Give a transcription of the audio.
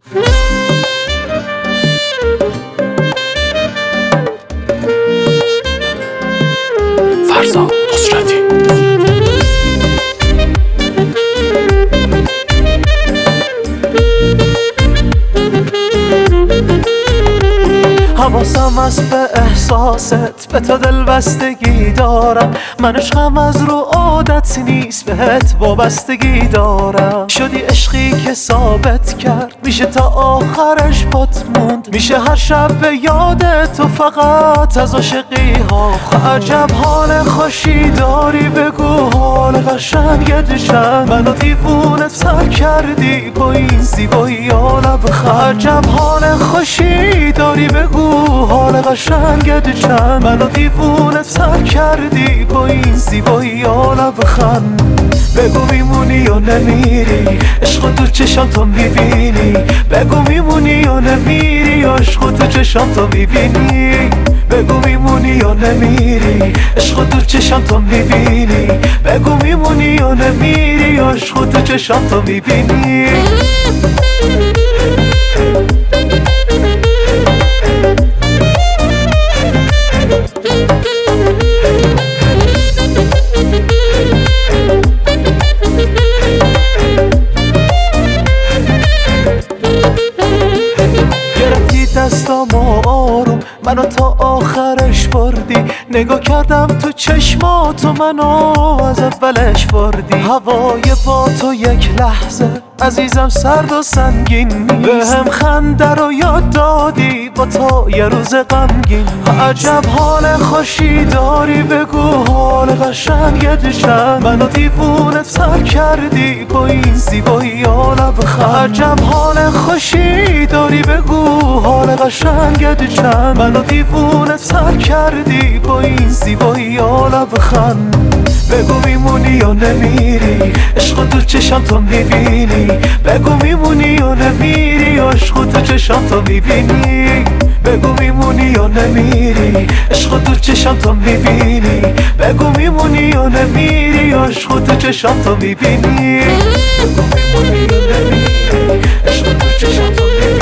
فرزاد نصرتی. حواسم از به احساست، به تو دل بستگی دارم. من عشقم از رو عادت نیست، بهت وابستگی دارم. شدی عشقی که ثابت کرد میشه تا آخرش پات موند. میشه هر شب به یاد تو فقط از عاشقی ها. عجب حال خوشی داری، بگو حال قشنگت چند. منو دیوونه تر کردی با این زیبایی ها لبخند. عجب حال خوشی داری، بگو حال قشنگت چند. منو دیوونه تر کردی با این زیبایی ها لبخند. بگو میمونی یا نمیری، عشق تو چشام تو میبینی. بگو میمونی یا نمیری، عشق تو چشام تو میبینی. بگو میمونی یا نمیری، عشق تو چشام تو میبینی. بگو میمونی یا نمیری، عشق تو چشام تو میبینی. دستامو آروم منو تا آخرش بردی. نگاه کردم تو چشماتو منو از اولش بردی. هوای با تو یک لحظه عزیزم سرد و سنگین نیست. به هم خنده رو یاد دادی با تو یه روز غمگین. عجب حال خوشی داری، بگو حال قشنگت چند. منو دیوونه تر کردی با این زیبایی ها لبخند. عجب حال خوشی داری، بگو حال قشنگت چند. منو دیوونه تر کردی با این زیبایی ها لبخند. بگو میمونی یا نمیری، عشق تو چشام تو میبینی. بگو میمونی یا نمیری، عشق تو چشام تو میبینی. بگو میمونی یا نمیری، عشق تو چشام تو میبینی. بگو میمونی یا نمیری، عشق تو چشام تو میبینی. بگو میمونی یا نمیری، عشق تو چشام تو میبینی.